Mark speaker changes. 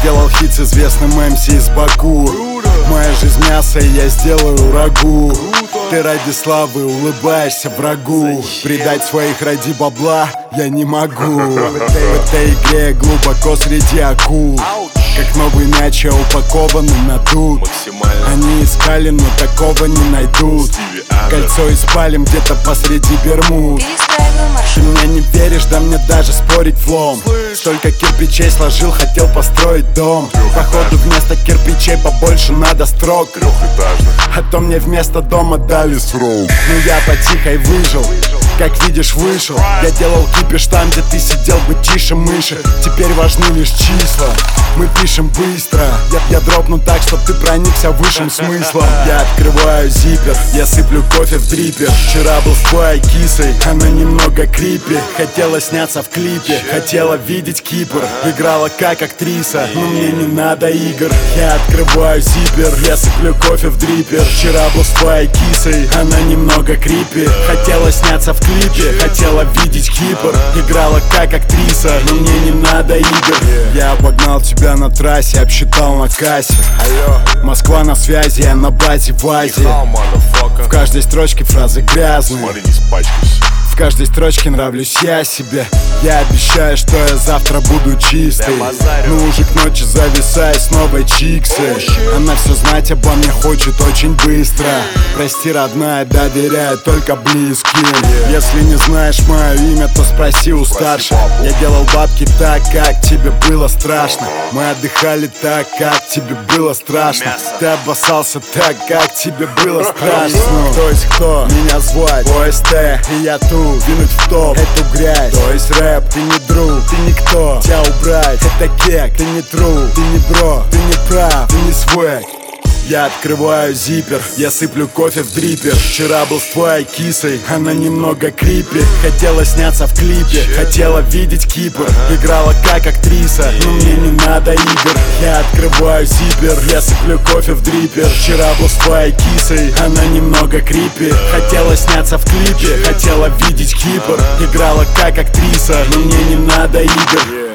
Speaker 1: сделал хит с известным МС из Баку. Моя жизнь мясо, и я сделаю рагу. Ты ради славы улыбаешься врагу. Предать своих ради бабла я не могу. В этой игре я глубоко среди акул. Как новый мяч, я упакованный на тут. Они искали, но такого не найдут. Кольцо испалим где-то посреди Бермуд. Ты мне не веришь, да мне даже спорить влом. Столько кирпичей сложил, хотел построить дом. Походу вместо кирпичей побольше надо строк. А то мне вместо дома дали срок. Ну я по-тихой выжил, как видишь вышел. Я делал кипиш там, где ты сидел бы тише мыши. Теперь важны лишь числа, мы пишем быстро. Я дропну так, чтоб ты проникся высшим смыслом. Я открываю зиппер, я сыплю кофе в дриппер. Вчера был с твоей кисой, она немного крипи. Хотела сняться в клипе, хотела видеть Кипр. Играла как актриса, но мне не надо игр. Я открываю зиппер, я сыплю кофе в дриппер. Вчера был с твоей кисой, она немного крипи. Хотела сняться в клипе, хотела видеть Кипр. Играла как актриса, но мне не надо игр. Я обогнал тебя на трассе, обсчитал на кассе. Москва на связи, я на базе в Азии. В каждой строчке фразы грязные. В каждой строчке нравлюсь я себе. Я обещаю, что я завтра буду чистый. Но уже к ночи зависаю с новой чиксой. Она все знать обо мне хочет очень быстро. Прости, родная, доверяю только близким. Если не знаешь мое имя, то спроси у старших. Я делал бабки так, как тебе было страшно. Мы отдыхали так, как тебе было страшно. Ты обоссался так, как тебе было страшно. Кто есть кто? Меня звать ОСТ, и я тут. Винуть в топ эту грязь. То есть рэп, ты не друг, ты никто. Тебя убрать, это кек, ты не тру. Ты не бро, ты не прав, ты не свэг. Я открываю зиппер, я сыплю кофе в дриппер. Вчера был с твоей кисой, она немного крипи. Хотела сняться в клипе, хотела видеть Кипр. Играла как актриса, но мне не надо игр. Я открываю зиппер, я сыплю кофе в дриппер. Вчера был с твоей кисой, она немного крипи. Хотела сняться в клипе, хотела видеть Кипр. Играла как актриса, но мне не надо игр.